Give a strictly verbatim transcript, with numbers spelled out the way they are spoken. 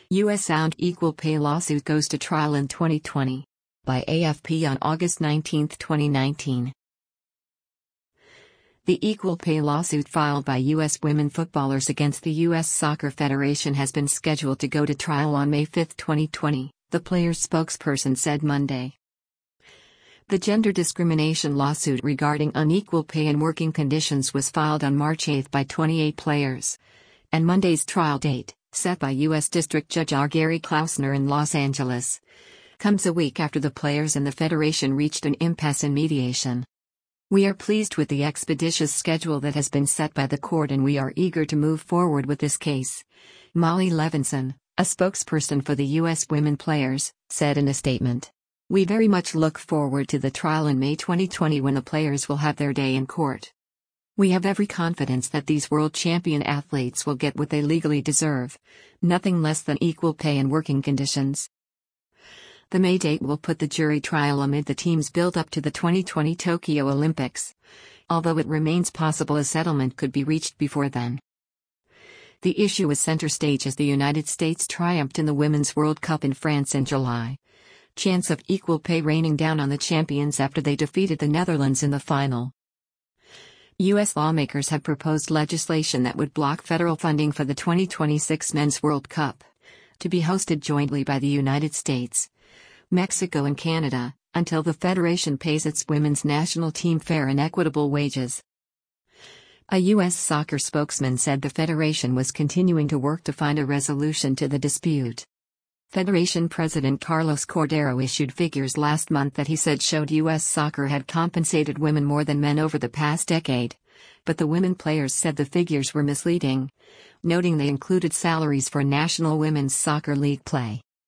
U S Sound equal pay lawsuit goes to trial in twenty twenty. By A F P on August nineteenth, twenty nineteen. The equal pay lawsuit filed by U S women footballers against the U S Soccer Federation has been scheduled to go to trial on May fifth, twenty twenty, the players' spokesperson said Monday. The gender discrimination lawsuit regarding unequal pay and working conditions was filed on March eighth by twenty-eight players. And Monday's trial date, set by U S District Judge R. Gary Klausner in Los Angeles, comes a week after the players and the Federation reached an impasse in mediation. We are pleased with the expeditious schedule that has been set by the court and we are eager to move forward with this case, Molly Levinson, a spokesperson for the U S women players, said in a statement. We very much look forward to the trial in May twenty twenty when the players will have their day in court. We have every confidence that these world champion athletes will get what they legally deserve, nothing less than equal pay and working conditions. The May date will put the jury trial amid the team's build-up to the twenty twenty Tokyo Olympics, although it remains possible a settlement could be reached before then. The issue was center stage as the United States triumphed in the Women's World Cup in France in July. Chance of equal pay raining down on the champions after they defeated the Netherlands in the final. U S lawmakers have proposed legislation that would block federal funding for the twenty twenty-six Men's World Cup, to be hosted jointly by the United States, Mexico and Canada, until the federation pays its women's national team fair and equitable wages. A U S soccer spokesman said the federation was continuing to work to find a resolution to the dispute. Federation President Carlos Cordero issued figures last month that he said showed U S soccer had compensated women more than men over the past decade, but the women players said the figures were misleading, noting they included salaries for National Women's Soccer League play.